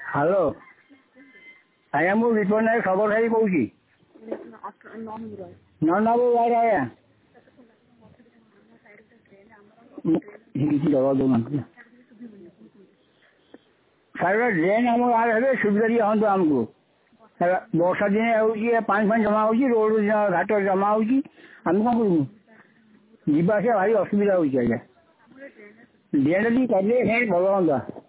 hello आज्ञा मु weapon नायक खबर खाई कौन न नबू यार आया दवा दो सारे ड्रेन आम गाँव सुविधा दिए हूँ आमको वर्षा दिन हो पानी फानी जमा हो रोड घाट जमा हो कौन करूँ जीवास भारी असुविधा हो ड्रेन टी कर भल हाँ